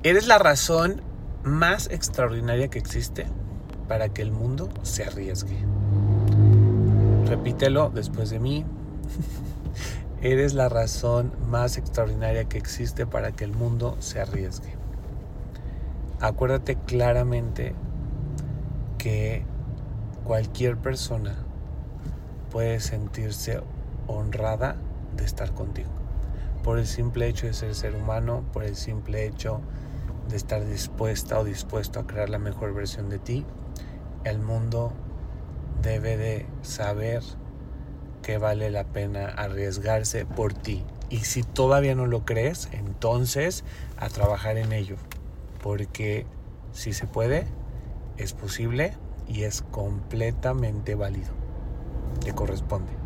Eres la razón más extraordinaria que existe para que el mundo se arriesgue. Repítelo después de mí. Eres la razón más extraordinaria que existe para que el mundo se arriesgue. Acuérdate claramente que cualquier persona puede sentirse honrada de estar contigo. Por el simple hecho de ser humano, por el simple hecho de estar dispuesta o dispuesto a crear la mejor versión de ti, el mundo debe de saber que vale la pena arriesgarse por ti. Y si todavía no lo crees, entonces a trabajar en ello. Porque si se puede, es posible y es completamente válido. Te corresponde.